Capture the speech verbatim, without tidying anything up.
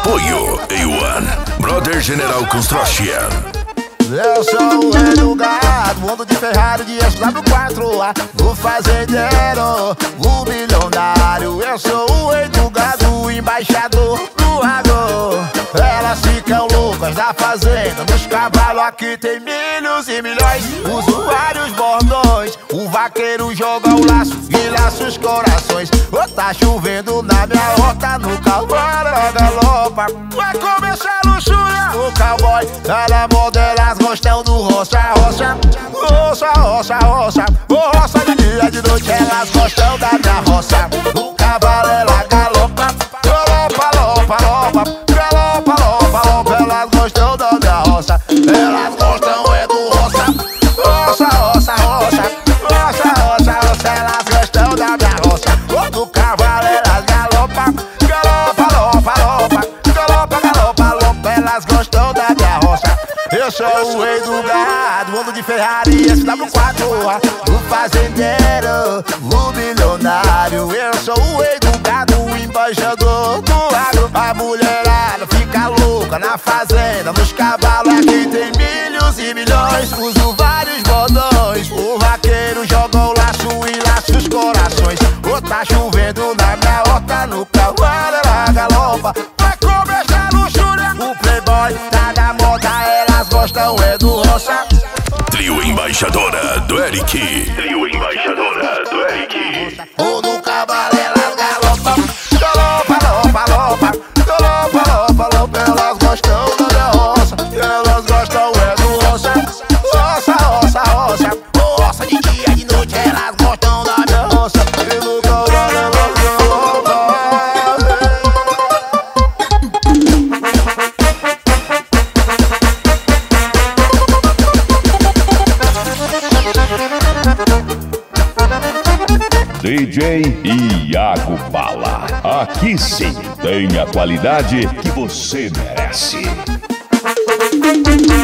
Apoio A um Brother General Construction. Eu sou o rei do gado, mundo de Ferrari de S W quatro, o fazendeiro, o milionário. Eu sou o rei do gado, o embaixador do agro. Elas ficam loucas da fazenda, nos cavalos aqui tem milhos e milhões. Uso vários bordões, o vaqueiro joga o laço e laça os corações. Oh, tá chovendo na minha horta, no cavalo galopa. Vai começar a luxúria, o cowboy tá na moda, elas gostam do roça, roça. Roça, roça, roça, oh, roça de dia, de noite, elas gostam da minha roça. O cavalo ela galopa, galopa, lopa, lopa, galopa, lopa, lopa, elas gostam da minha roça. Elas gostam é do roça, roça, roça, roça, roça, roça, roça, elas gostam da minha roça. O cavalo elas galopa, galopa, lopa, lopa, galopa, galopa, lopa, elas gostam da minha roça. Eu sou o rei do gado, mundo de Ferrari S W quatro, o fazendeiro, o milionário. Eu sou o rei do gado, o embaixador do agro. A mulherada fica louca na fazenda, nos cavalos aqui tem milhos e milhões. Uso vários bordões, o vaqueiro joga o laço e laça os corações. Oh, tá chovendo na minha horta, no cavalo ela galopa. Vai começar a luxúria, o playboy tá na moda, elas gostam é do roça. Trio Embaixadora do Eric. Trio Embaixadora do Eric. O do cavalo elas galopa, galopa, lopa, lopa, galopa, lopa, lopa, elas gostam da minha roça. E elas gostam é do roça, roça, roça, roça, roça de dia e de noite, elas gostam da minha roça. E no cavalo elas galopa. D J Iago Bala. Aqui sim tem a qualidade que você merece.